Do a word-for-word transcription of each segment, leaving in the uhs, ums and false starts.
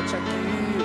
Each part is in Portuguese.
volte aqui.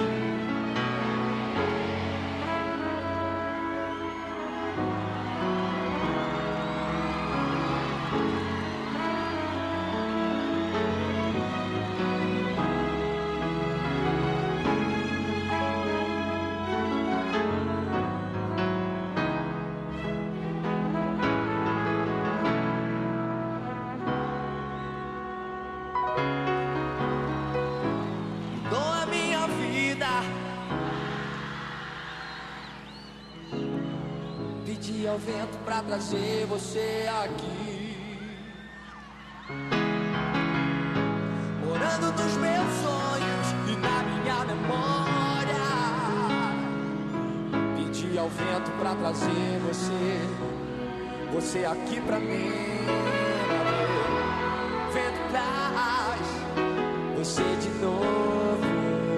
Pedi ao vento pra trazer você aqui, morando nos meus sonhos e na minha memória. Pedi ao vento pra trazer você, você aqui pra mim. Vento traz você de novo.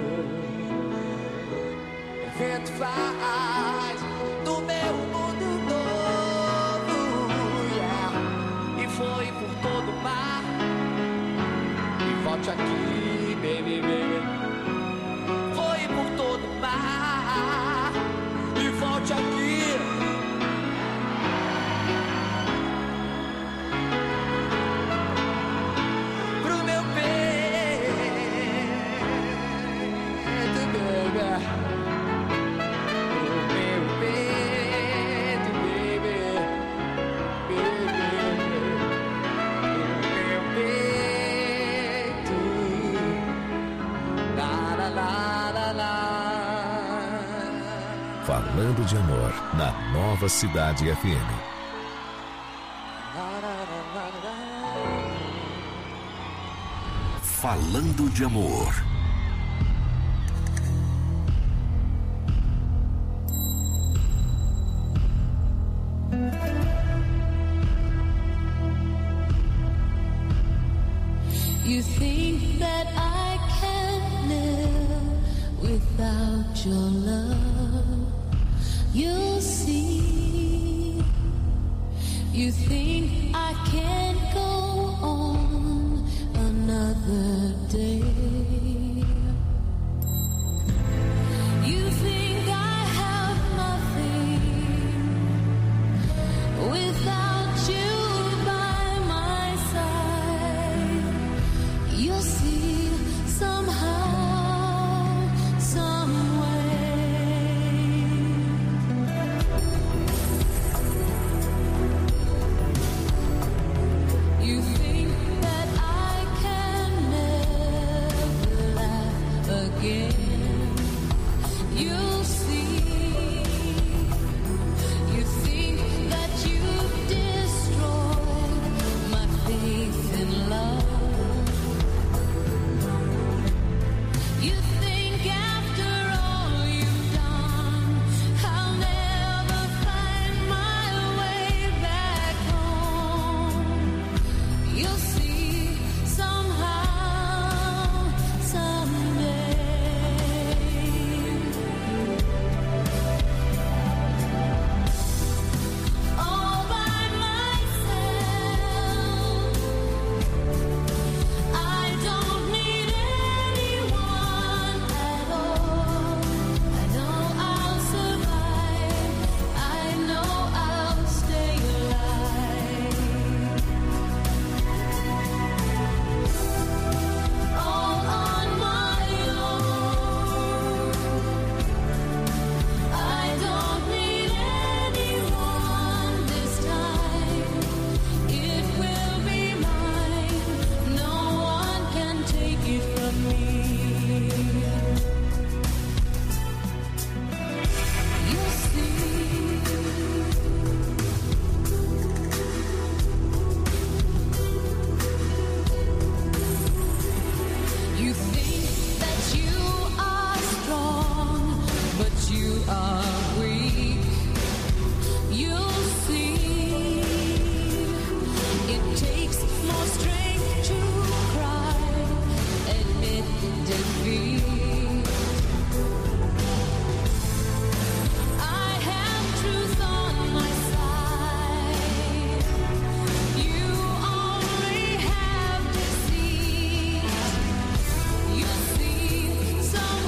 Vento faz do meu mundo novo, yeah. E foi por todo o mar. E volte aqui, baby, baby. Foi por todo o mar. E volte aqui. Pro meu peito, baby. Falando de amor na Nova Cidade F M. Falando de amor. You think that I can't live without your love. You'll see. You think I can't go on another day. You think I have nothing without you by my side. You'll see somehow, some way. You think that I can never laugh again. You'll see. You think that you destroyed my faith in love. You think after all you've done, I'll never find my way back home. You'll see somehow, someday. All by myself, I don't need anyone at all. I know I'll survive. I know I'll stay alive. All on my own. I don't need anyone this time. It will be mine. No one can take it from me. You'll see. You think that you are strong, but you are weak. You'll see. It takes more strength to cry, admit defeat. I have truth on my side. You only have deceit. You see, some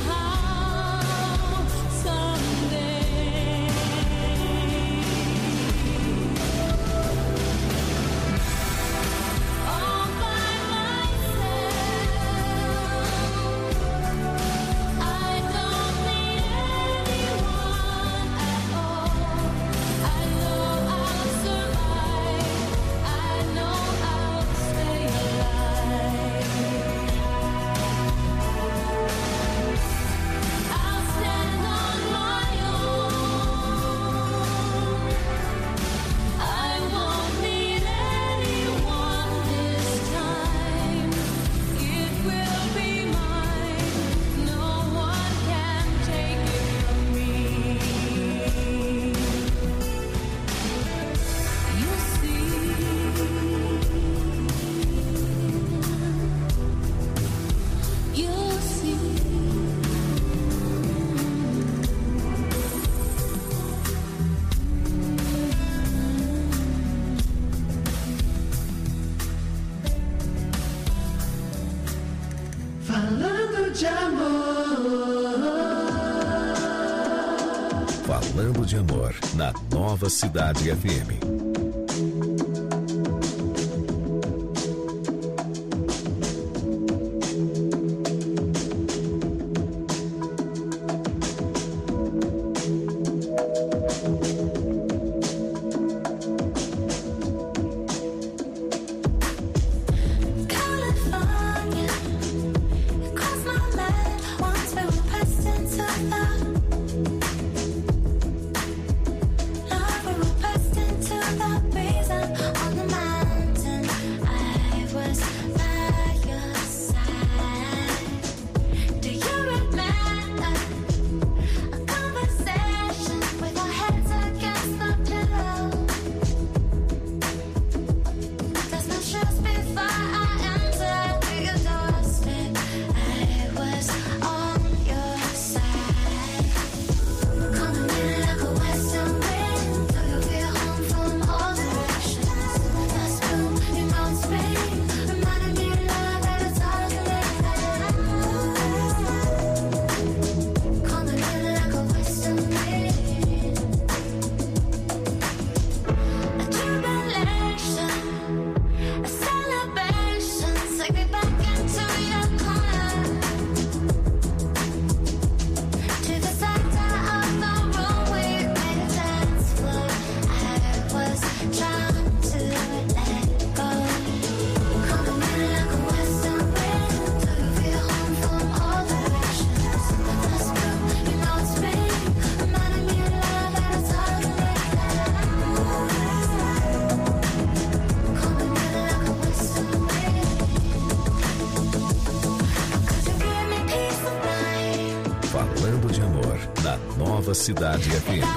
de amor. Falando de amor na Nova Cidade F M. Falando de amor na Nova Cidade F M.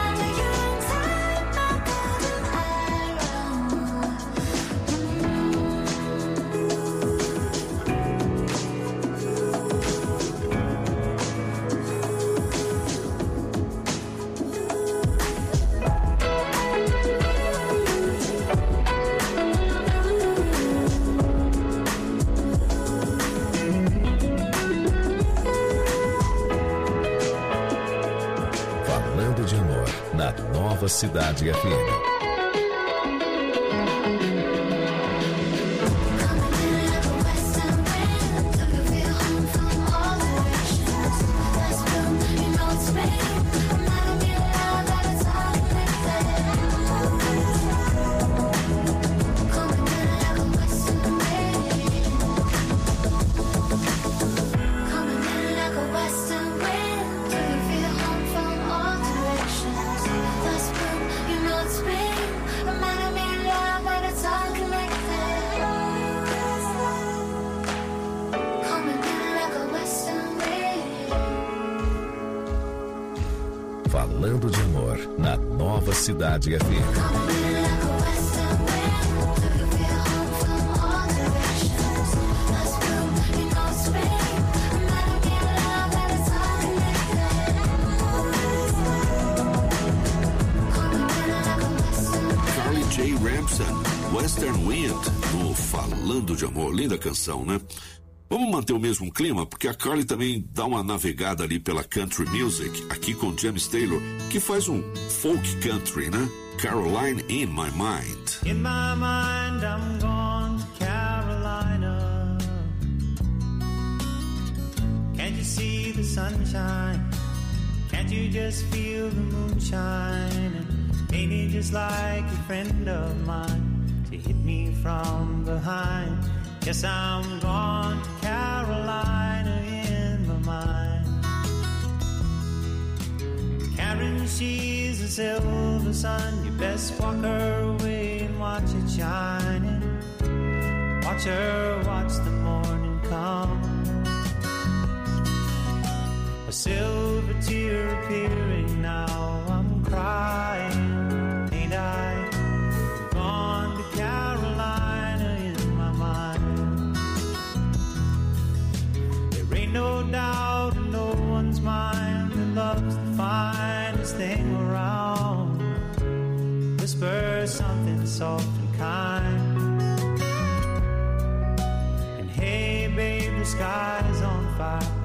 Falando de amor na Nova Cidade F M. Falando de amor na Nova Cidade F M. Carly J. Ramson, Western Wind, no Falando de Amor. Linda canção, né? Vamos manter o mesmo clima, porque a Carly também dá uma navegada ali pela country music, aqui com James Taylor, que faz um folk country, né? Caroline in My Mind. In my mind I'm gone to Carolina. Can't you see the sunshine? Can't you just feel the moonshine? And ain't it just like a friend of mine to hit me from behind? Yes, I'm gone to Carolina in my mind. Karen, she's a silver sun. You best walk her away and watch it shining. Watch her watch the morning come. A silver tear appearing now. I'm crying, ain't I? Gone to Carolina in my mind. No doubt in no one's mind that love's the finest thing around. Whisper something soft and kind. And hey babe, the sky's on fire.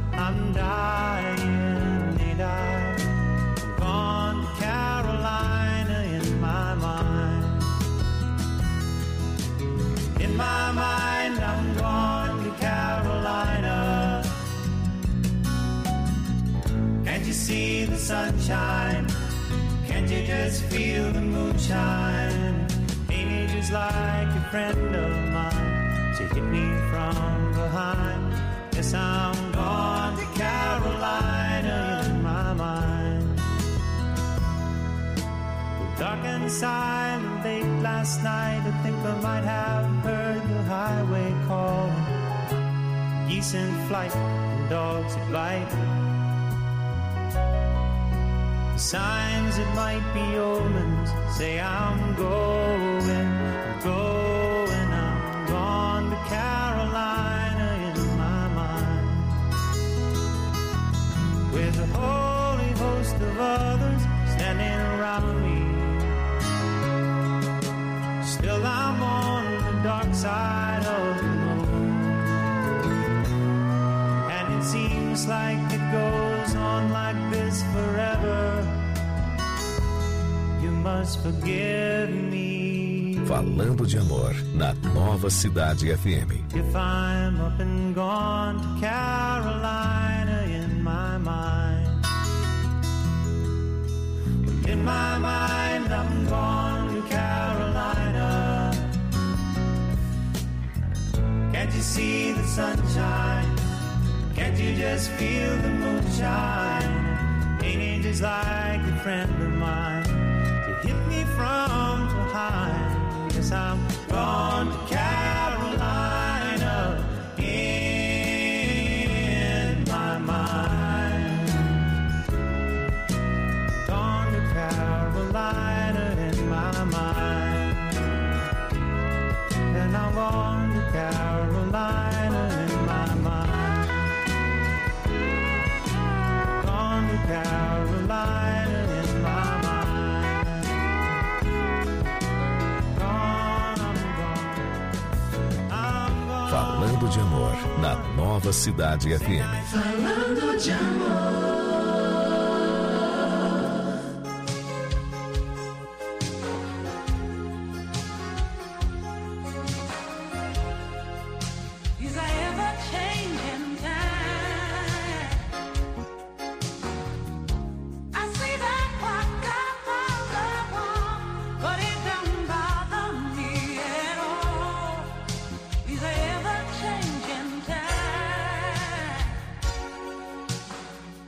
you see the sunshine? Can't you just feel the moonshine? Ain't it just like a friend of mine to hit me from behind? Yes, I'm gone to Carolina in my mind. Well, dark and silent late last night, I think I might have heard the highway calling. Geese in flight and dogs that bite. Signs that might be omens say I'm going, I'm going, I'm gone to Carolina in my mind. With a holy host of others standing around me, still I'm on the dark side of the moon. And it seems like it goes on like this forever. You must forgive me. Falando de Amor, na Nova Cidade F M. If I'm up and gone to Carolina in my mind. In my mind I'm gone to Carolina. Can't you see the sunshine? Can't you just feel the moonshine? Ain't it just like a friend of mine to hit me from behind? Yes, I'm gone to Carolina in my mind. Gone to Carolina in my mind. And I'm gone to Carolina in my mind. Gone to Carolina in my mind. Gone, I'm gone. I'm gone. Falando de Amor, na Nova Cidade F M. Falando de amor. These are ever-changing times. I see that clock up on the wall, but it don't bother me at all. These are ever-changing times.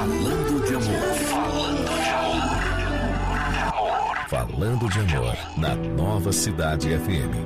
Falando de amor. Falando de amor. Falando de amor na Nova Cidade F M.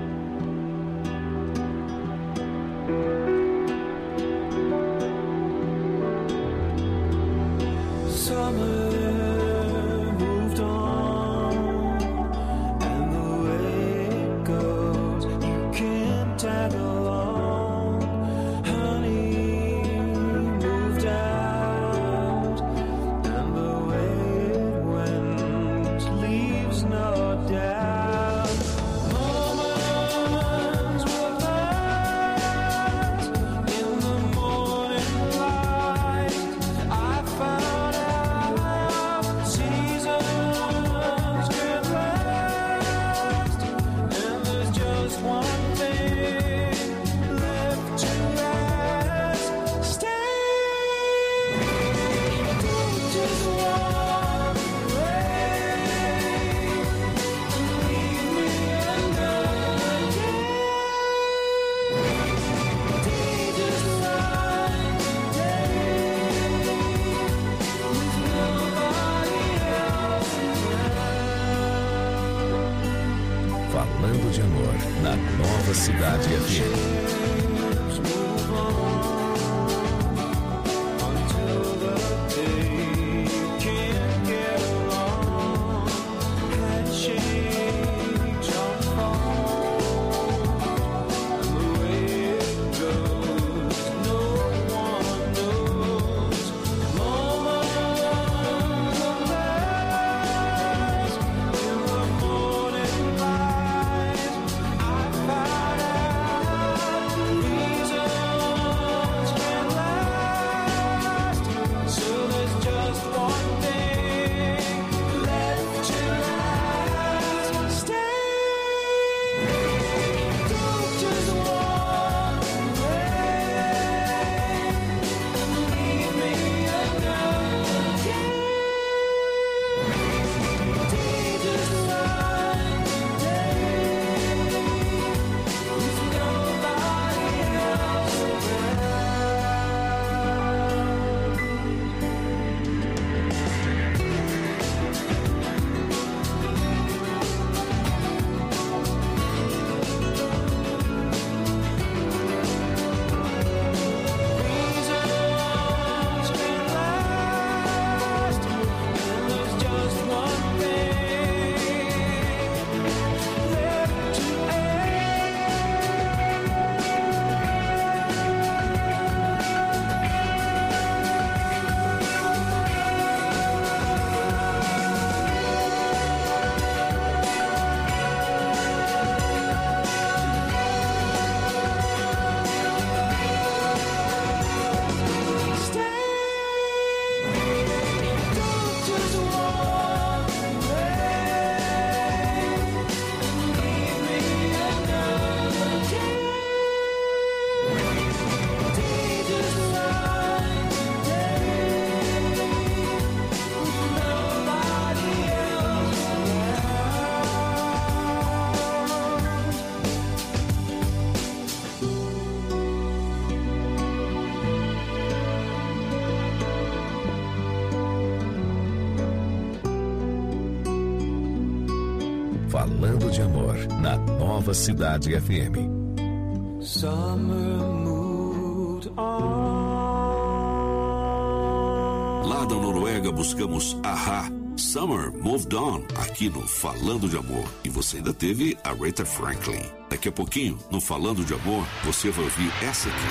Falando de amor na Nova Cidade F M. Falando de amor na Nova Cidade F M. Summer moved on. Lá da Noruega buscamos Ahá, Summer Moved On, aqui no Falando de Amor. E você ainda teve a Aretha Franklin. Daqui a pouquinho, no Falando de Amor, você vai ouvir essa aqui.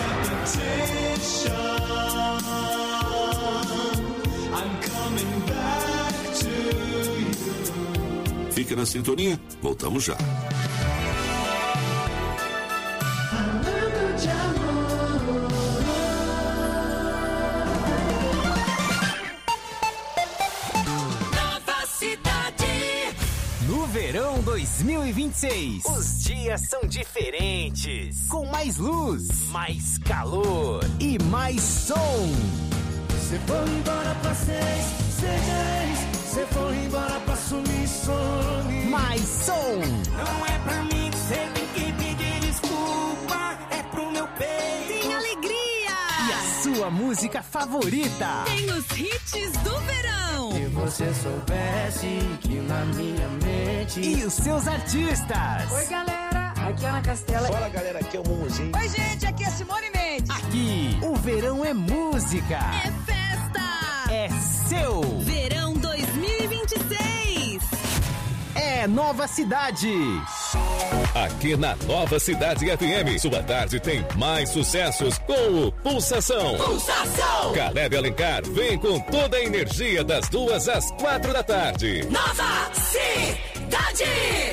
I'm coming back to you. Fique na sintonia, voltamos já. Falando de amor. Nova Cidade. No verão dois mil e vinte e seis, os dias são diferentes, com mais luz, mais calor e mais som. Você foi embora pra seis, seis. Você foi embora pra sumir, some. Mais som. Não é pra mim que você tem que pedir desculpa, é pro meu peito. Tem alegria. E a sua música favorita. Tem os hits do verão. Se você soubesse que na minha mente... E os seus artistas. Oi, galera. Aqui é Ana Castela. Fala, galera. Aqui é o Mumuzinho. Oi, gente. Aqui é Simone Mendes. Aqui, o verão é música. É festa. É seu. Verão dois mil e vinte e seis. É Nova Cidade. Aqui na Nova Cidade F M, sua tarde tem mais sucessos com o Pulsação. Pulsação! Caleb Alencar vem com toda a energia das duas às quatro da tarde. Nova Cidade!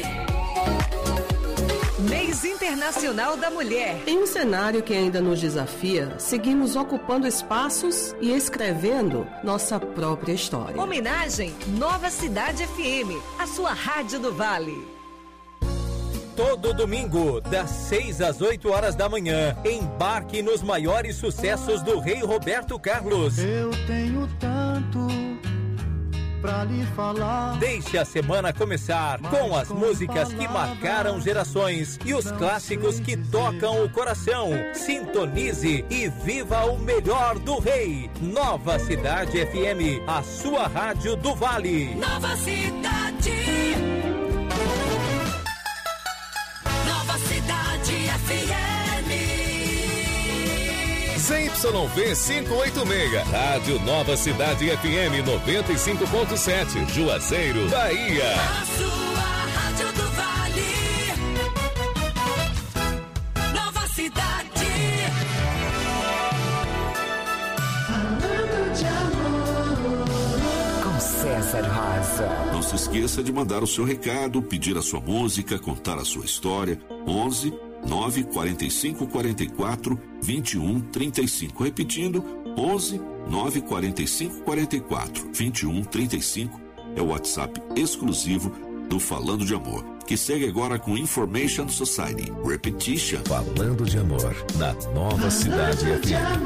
Mês Internacional da Mulher. Em um cenário que ainda nos desafia, seguimos ocupando espaços e escrevendo nossa própria história. Homenagem Nova Cidade F M, a sua rádio do Vale. Todo domingo, das seis às oito horas da manhã, embarque nos maiores sucessos do rei Roberto Carlos. Eu tenho tanto pra lhe falar. Deixe a semana começar com as músicas que marcaram gerações e os clássicos que tocam o coração. Sintonize e viva o melhor do rei. Nova Cidade F M, a sua rádio do Vale. Nova Cidade. Nova Cidade F M. Z Y V quinhentos e oitenta e seis, Rádio Nova Cidade F M noventa e cinco ponto sete, Juazeiro, Bahia. A sua rádio do Vale. Nova Cidade. Falando de amor. Com César Rosa. Não se esqueça de mandar o seu recado, pedir a sua música, contar a sua história. onze nove quarenta e cinco quarenta e quatro vinte e um trinta e cinco. Repetindo, onze nove quarenta e cinco quarenta e quatro vinte e um trinta e cinco é o WhatsApp exclusivo do Falando de Amor, que segue agora com Information Society. Repetition. Falando de Amor, na Nova Cidade F M.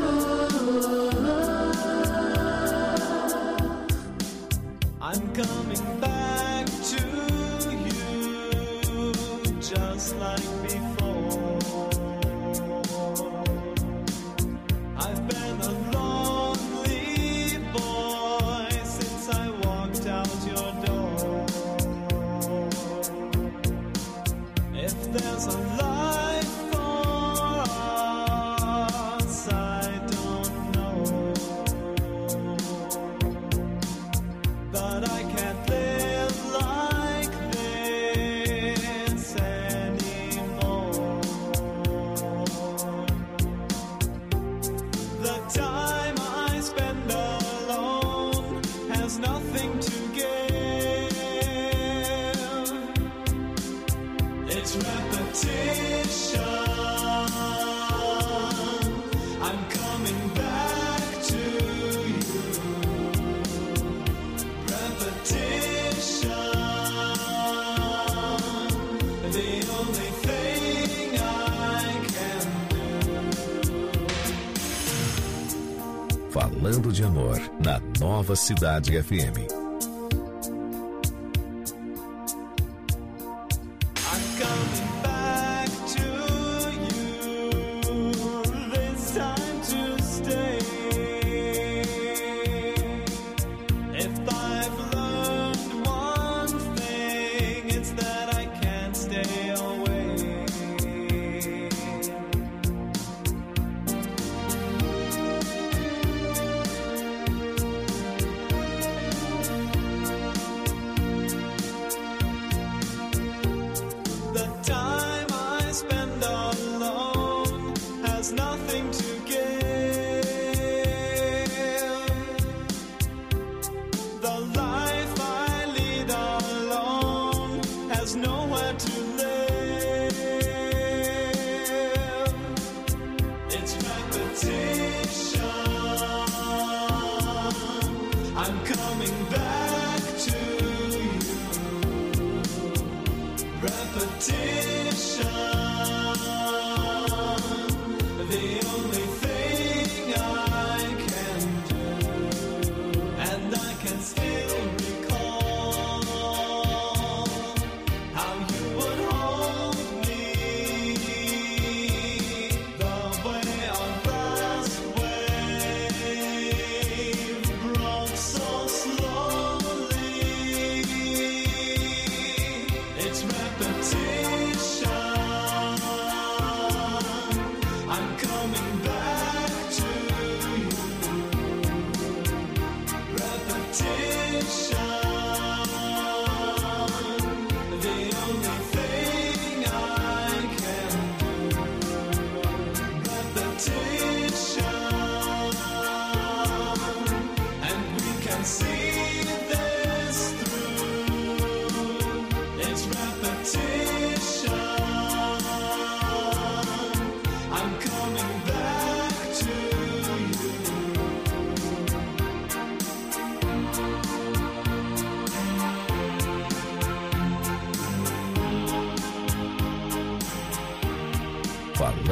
I'm coming back to you just like before. I've been a lonely boy since I walked out your door. If there's a life for us, I don't know. But I can't live like this anymore. The time I spend alone has nothing to give. It's repetition. I'm coming back to you. Repetition, the only thing I can do. Falando de Amor, na Nova Cidade F M. I'm coming back to you, this time to stay. If I've learned one thing, it's that I can't stay away.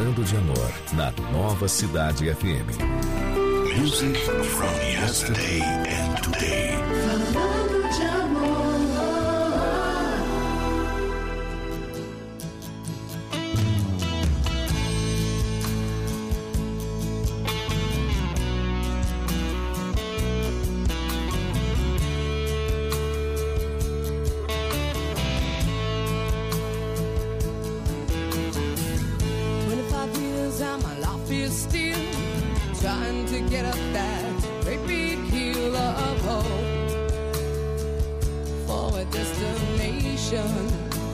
Falando de Amor, na Nova Cidade F M. Music from yesterday and today. Falando de amor. twenty-five years and my life is still trying to get up that great big hill of hope for a destination.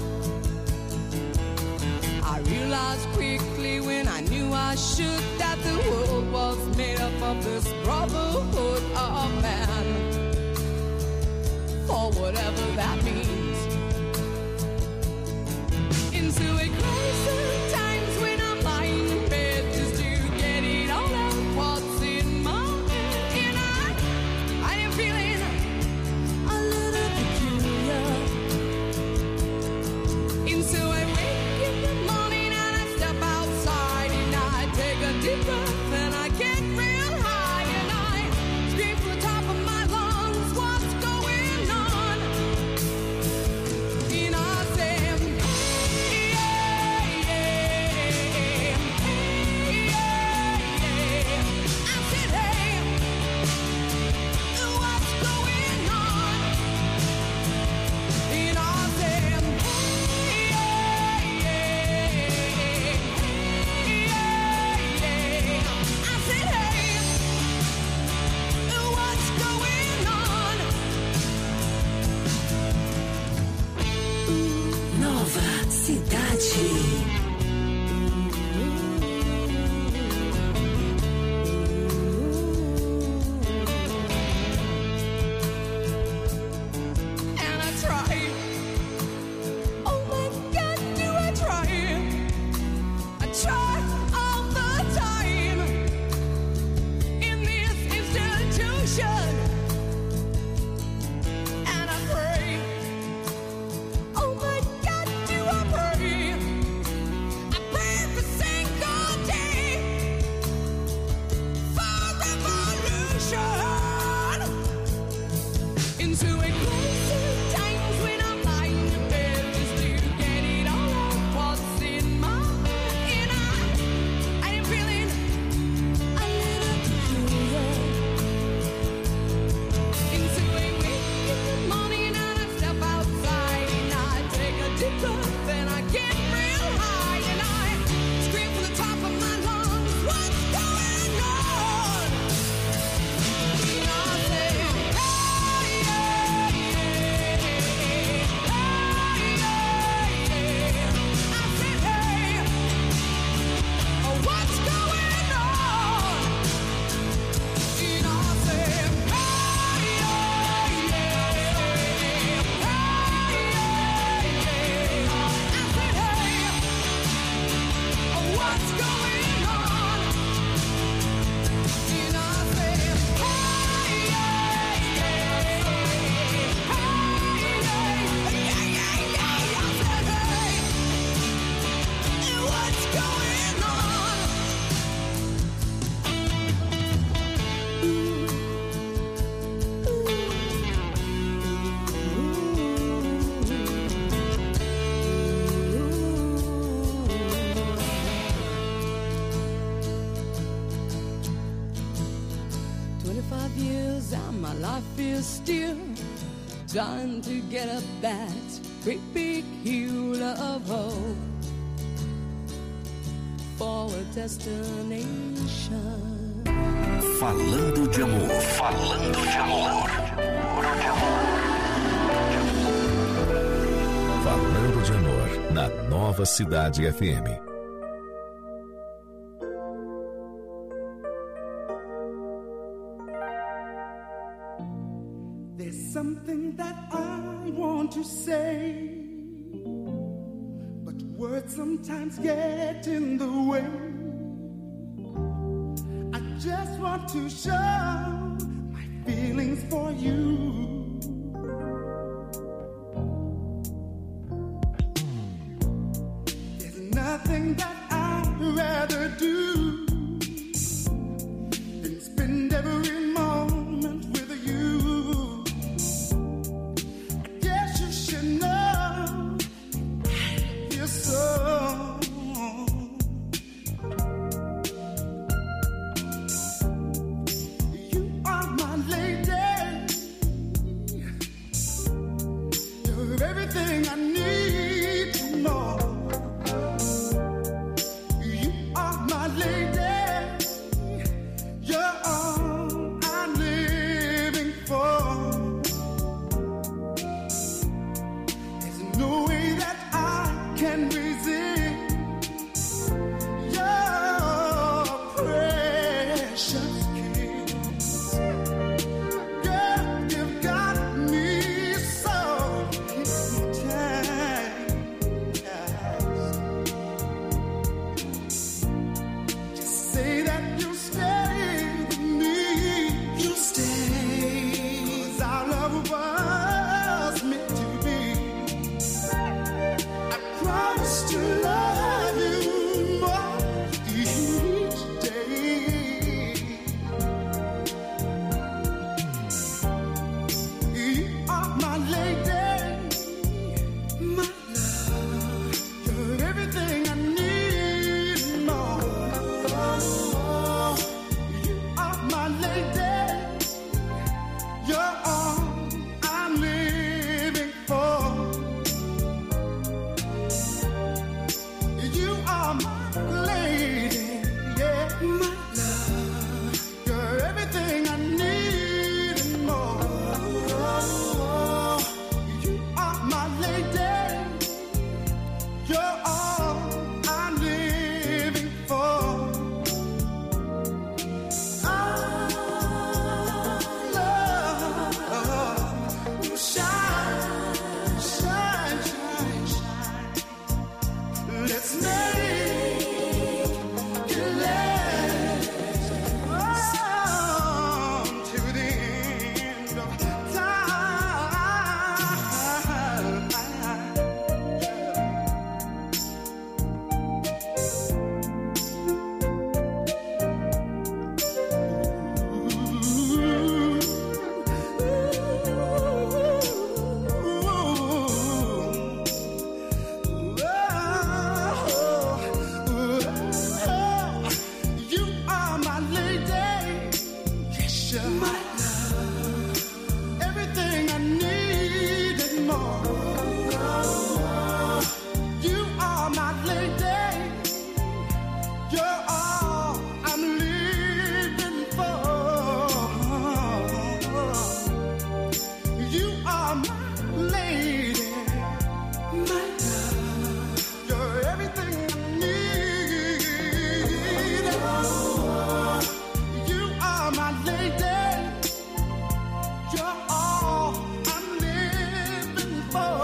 I realized quickly when I knew I should that the world was made up of this brotherhood of man, for whatever that means. Into a closer times when I'm lying in bed just to get it all out what's in my head. And I, I am feeling a little peculiar. And so I wake in the morning and I step outside and I take a deep breath and I get real high and I scream from the top of my lungs, what's going on? And I say, Nova Cidade. and I try. Oh my God, do I try? I try all the time in this institution, and I pray. Oh my God, do I pray? I pray every single day for revolution. Into a closer times when I'm lying in bed just to get it all out what's in my head. And I, I am feeling a little peculiar. Into a wake in the morning and I step outside and I take a deep breath and I get real high and I scream from the top of my lungs, what's going on? And I say, hey, hey, hey, hey, hey. I said, hey, oh, what's going on? And I said, hey, hey, hey, hey, hey. I said, hey, oh, what's going on? And I said, hey, hey, hey, hey, hey, hey, hey. I said, hey, what's going on? Twenty-five years and my life is still trying to get up that great big hill of hope for a destination. Falando de amor. Falando de amor. Falando de Amor, na Nova Cidade F M. There's something that I want to say, but words sometimes get in the way. I just want to show my feelings for you. There's nothing that I'd rather precious kiss. Girl, you've got me so hypnotized. Just say that you'll stay with me. You'll stay. 'Cause our love was meant to be. I promise to love you more each day. You are my lady, my love. You're everything I need and more. You are my lady. You're all I'm living for. You are my lady, yeah, my love. You're everything I need and more. You are my lady. You're all I'm living for. Our love will shine, shine, shine, shine. Let's make it last on to the end of You are my lady, yes, you're my love, everything I need and more. You are my lady, you're all I'm living for. You are my lady, my love, you're everything I need. You are my lady, you're all I'm living for.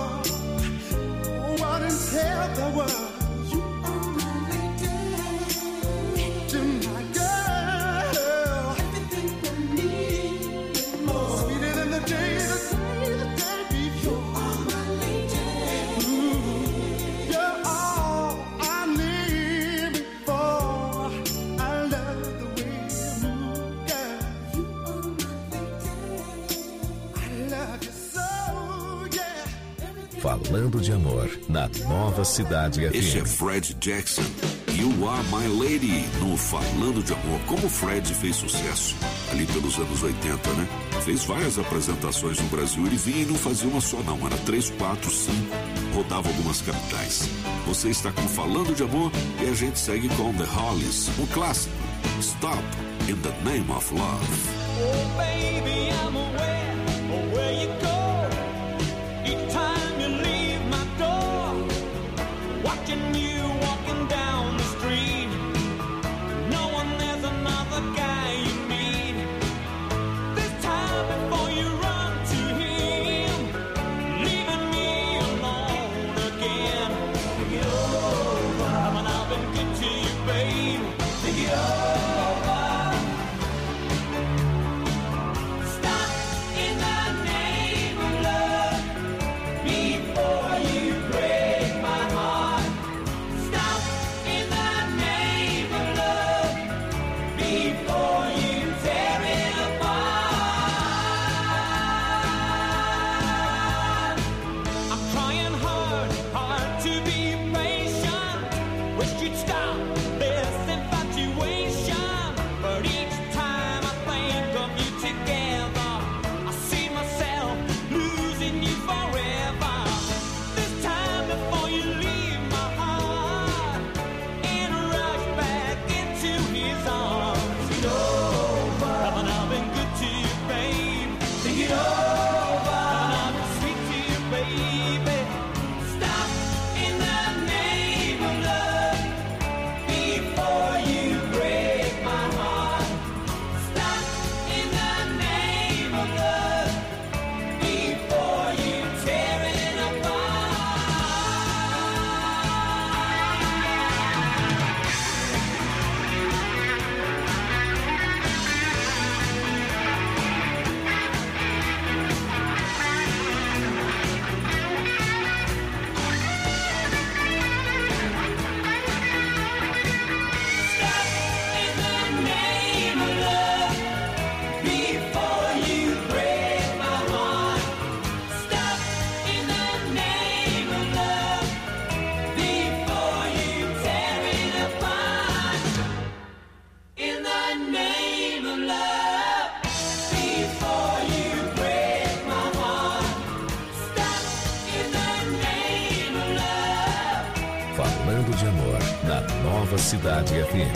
What and tell the world, you are my lady, to my girl, everything I need and more. Sweeter than the day, the day, the day before. You are my lady. You're all I'm living for. I love the way you move, girl. You are my lady. I love you so, yeah. Falando de amor na Nova Cidade Esse é F M. Fred Jackson, You Are My Lady, no Falando de Amor. Como o Fred fez sucesso ali pelos anos oitenta, né? Fez várias apresentações no Brasil. Ele vinha e não fazia uma só, não. Era três, quatro, cinco. Rodava algumas capitais. Você está com Falando de Amor e a gente segue com The Hollies, um clássico. Stop in the Name of Love. Oh, baby, I'm aware of where you go. Each time you leave my door, watching you walking down the street, knowing there's another guy you meet. This time before you run to him, leaving me alone again. Think it over. Come on, I've been good to you, babe. Think it over. Stop Nova Cidade F M.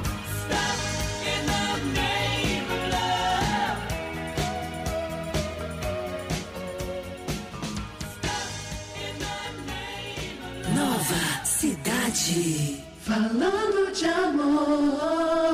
Nova Cidade. Falando de amor.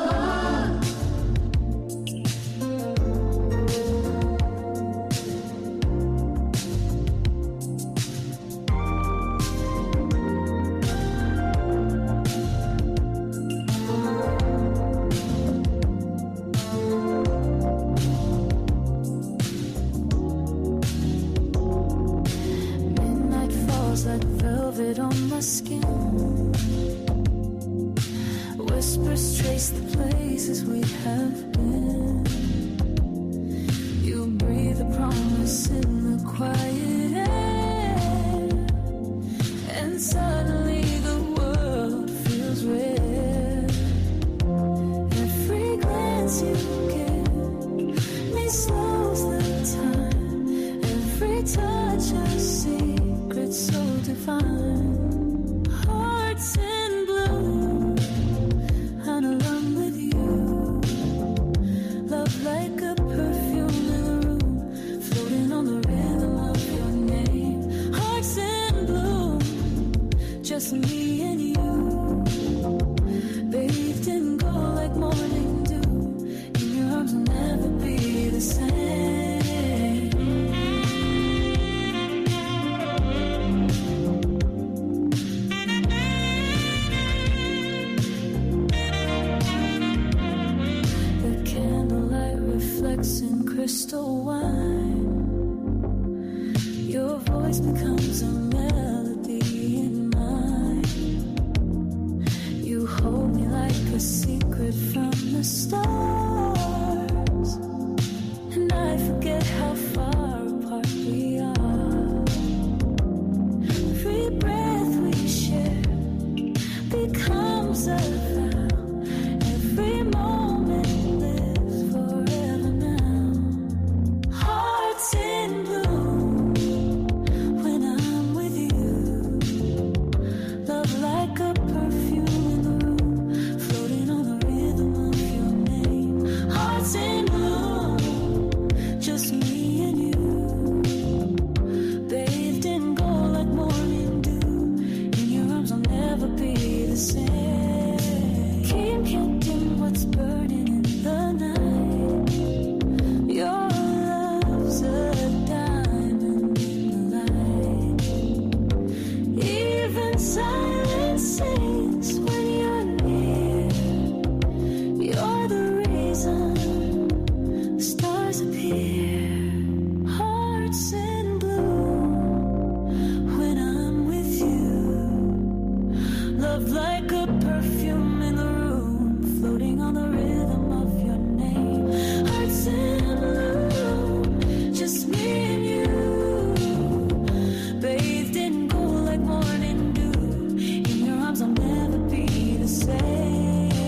Midnight falls like velvet on my skin. Whispers trace the places we have been. You breathe a promise in the quiet air, and suddenly the world feels rare. Every glance you give me slows the time. Every touch a secret so divine. Hearts in blue, and alone with you. Love like a perfume in the room, floating on the rhythm of your name. Hearts in bloom, just me and you. Bathed in gold like morning dew. In your arms I'll never be the same. The candlelight reflects in crystal wine. Your voice becomes a melody in mine. You hold me like a secret from the stars, and I forget how far apart we are. Every breath we share becomes a vow. Every moment lives forever now. Hearts in bloom when I'm with you. Love like a perfume in the room, floating on the rhythm of your name. Hearts in bloom, just me and you. Bathed in gold like morning dew. In your arms I'll never be the same. Keep counting what's burning in the night. Your love's a diamond in the light. Even silence sings when you're near. You're the reason the stars appear. Hearts in bloom when I'm with you. Love like a perfume in the room, floating on the rhythm of your name. Hearts in bloom, just me and you. Bathed in gold like morning dew. In your arms I'll never be the same.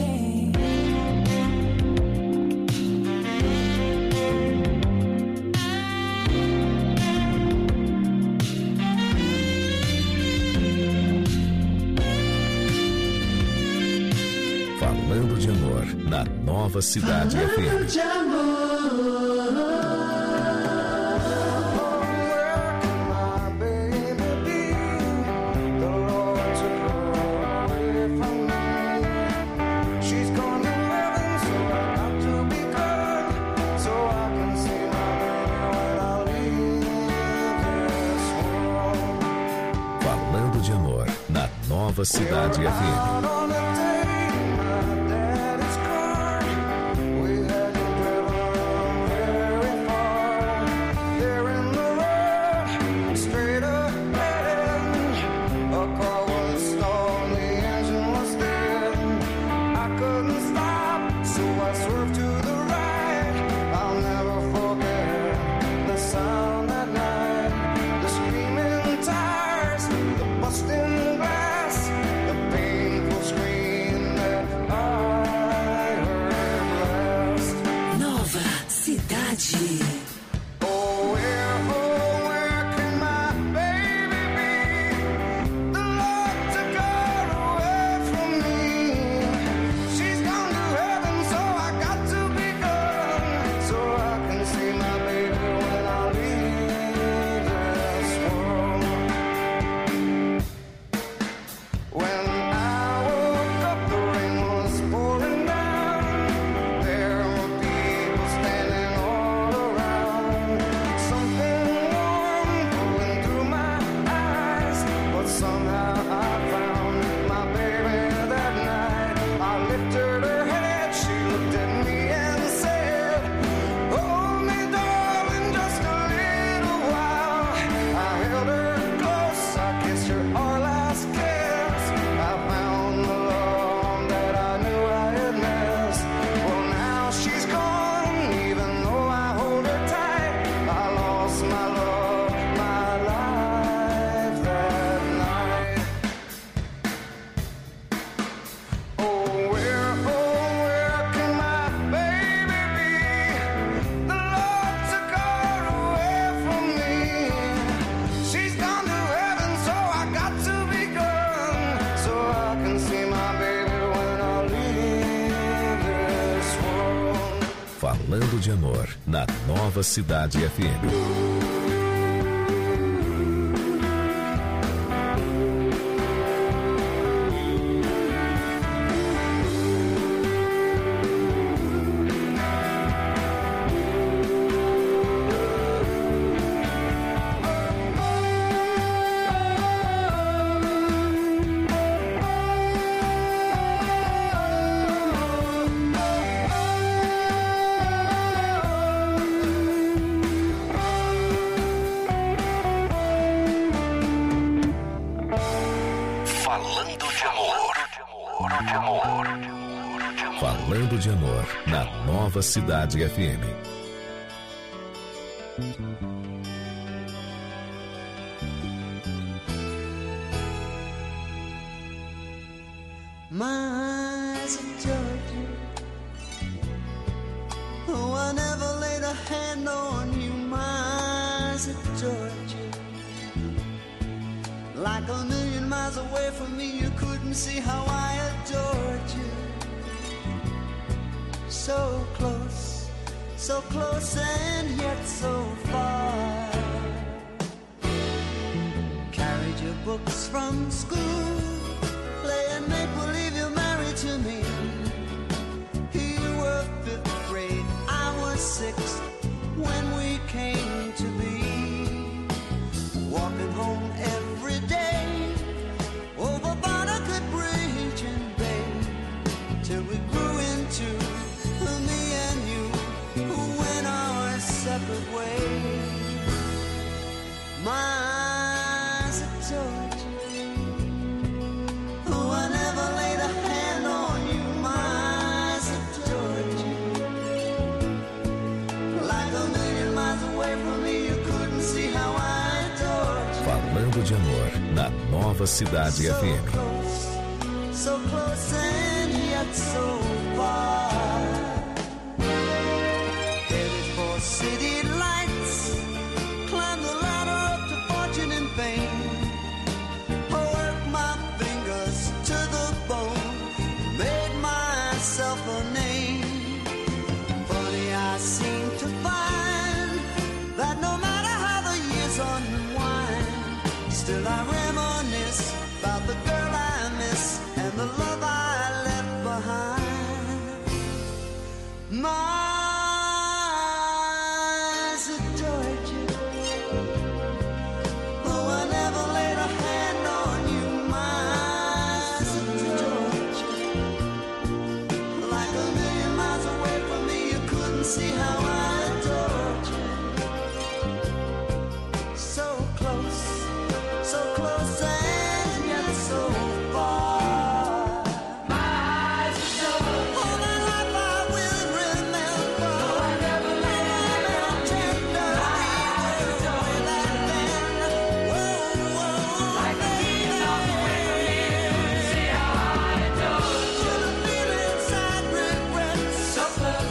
Falando de amor na Nova Cidade F M. De amor. Falando de amor na Nova Cidade F M. The Lord took her away from me. Falando de Amor, na Nova Cidade F M. Falando de Amor, na Nova Cidade F M. My eyes adored you. Oh, I never laid a hand on you. My eyes adored you. Like a million miles away from me, you couldn't see how I adored you. So close, so close and yet so far. Carried your books from school, playing make-believe you're married to me. You were fifth grade, I was six when we came to be. Walking home every day over Barnegat Bridge and Bay, till we grew into me and you, who went our separate ways. My eyes adored you. Oh, I never laid a hand on you. My eyes adored you. Like a million miles away from me, you couldn't see how I adored you. Falando de Amor, na Nova Cidade F M. So close and yet so far. City lights, climb the ladder up to fortune and fame. I worked my fingers to the bone, made myself a name. Funny, I seem to find that no matter how the years unwind, still I reminisce about the girl I miss and the love I left behind. My see how I adored you. So close, so close and yet so far. My eyes are so all my life I will remember. No, I never let it go. Tender, way back then. Whoa, whoa, like a beam off the way from you. See how I adored you. Should have been inside regrets. So close.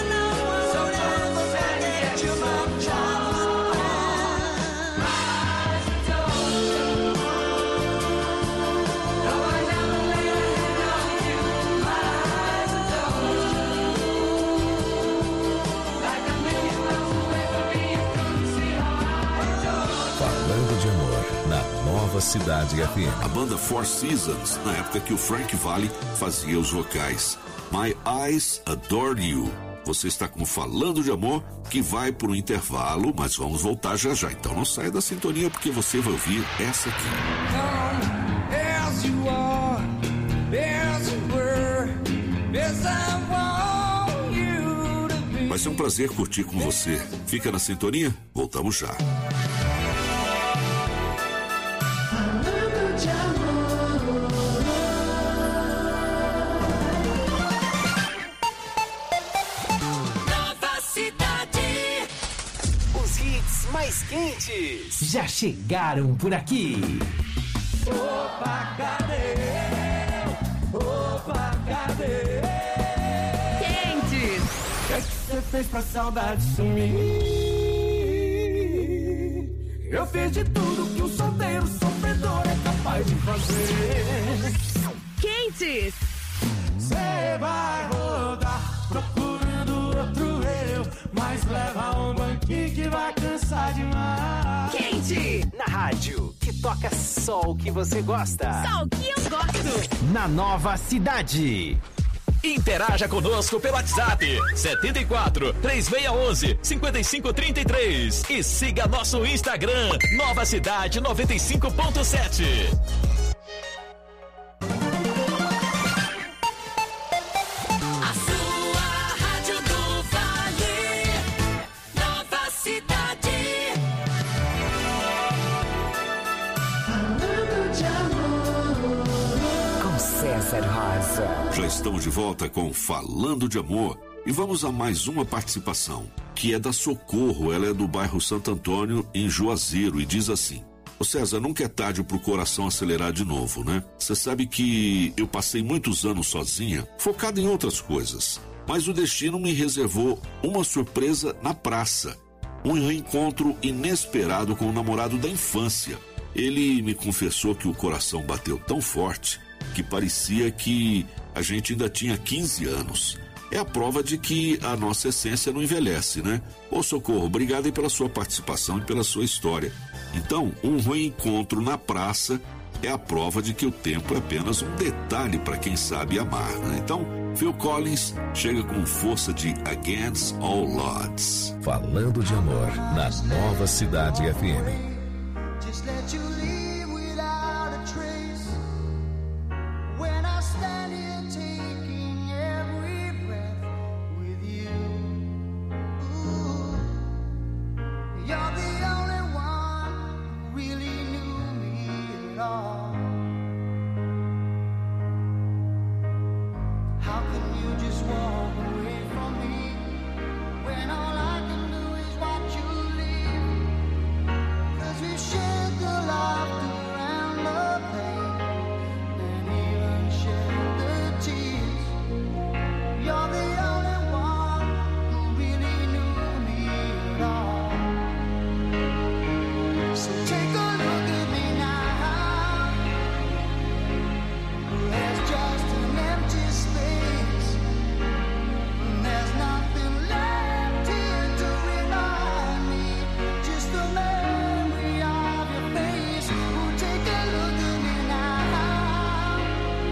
Nova Cidade F M. A banda Four Seasons, na época que o Frank Valli fazia os vocais. My Eyes Adore You. Você está com Falando de Amor, que vai para o intervalo, mas vamos voltar já já. Então não saia da sintonia, porque você vai ouvir essa aqui. As you are, as you were, as I want you to be. Vai ser um prazer curtir com você. Fica na sintonia, voltamos já. Mais quentes já chegaram por aqui. Opa, cadê? Opa, cadê? Quentes. O que é que você fez pra saudade sumir? Eu fiz de tudo que um solteiro sofredor é capaz de fazer. Quentes. Você vai rodar procurando outro rádio que toca só o que você gosta. Só o que eu gosto. Na Nova Cidade. Interaja conosco pelo WhatsApp setenta e quatro, três seis um um, cinco cinco três três e siga nosso Instagram Nova Cidade noventa e cinco ponto sete. A sua rádio do Vale, Nova Cidade. Falando de amor. Com César Rosa. Já estamos de volta com Falando de Amor e vamos a mais uma participação, que é da Socorro. Ela é do bairro Santo Antônio, em Juazeiro, e diz assim: ô César, nunca é tarde pro coração acelerar de novo, né? Você sabe que eu passei muitos anos sozinha, focado em outras coisas, mas o destino me reservou uma surpresa na praça, um reencontro inesperado com o namorado da infância. Ele me confessou que o coração bateu tão forte que parecia que a gente ainda tinha quinze anos. É a prova de que a nossa essência não envelhece, né? Ô Socorro, obrigado aí pela sua participação e pela sua história. Então, um reencontro na praça é a prova de que o tempo é apenas um detalhe para quem sabe amar, né? Então, Phil Collins chega com força de Against All Odds. Falando de Amor, na Nova Cidade F M. Just let you leave without a trace. When I stand here taking every breath with you. Ooh, you're the only one who really knew me at all. How can you just walk away from me when all I can do is watch you leave? 'Cause we shared the laughter and the pain, and even shared the tears. You're the only one who really knew me at all. So take a look at me now. There's just an empty space, and there's nothing left here to remind me. Just a memory of your face. Oh, take a look at me now.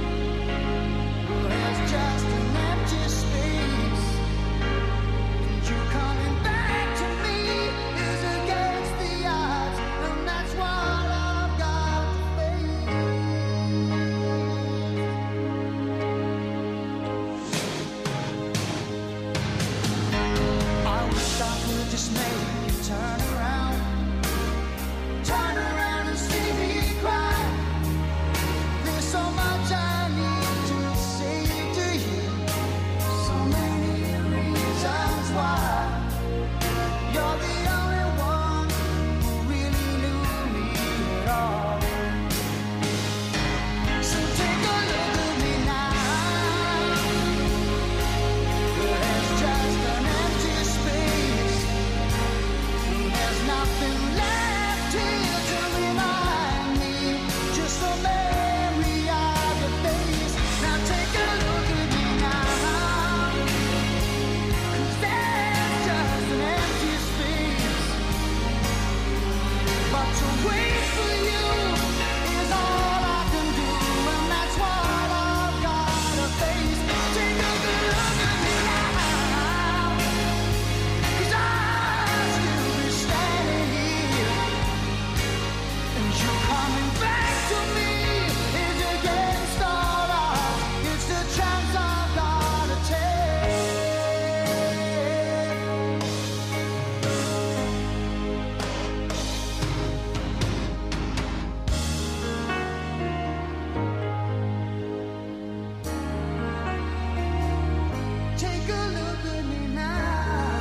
There's just an empty space, and you coming back to me is against the odds, and that's what I've got to face. I wish I could just make you turn around, turn around and see me cry. There's so much I need to say to you, so many reasons why. You're the only one who really knew me at all. So take a look at me now. There's just an empty space, and there's nothing left here to remind me. Just a memory of your face. Now take a look at me now. 'Cause there's just an empty space, but to wait for you is all I can do, and that's what I've got to face. Take a good look at me now, 'cause I'll still be standing here, and you coming back to me is against all odds. It's the chance I've got to take. Take a look at me now.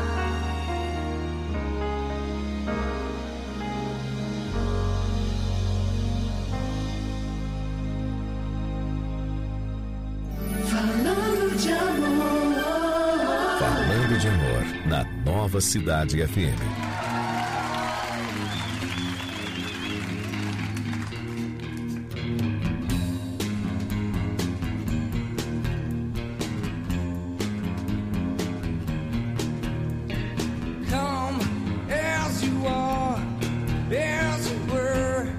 Falando de amor. Falando de Amor, na Nova Cidade F M. Come as you are, as you were.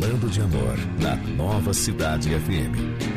Falando de Amor, na Nova Cidade F M.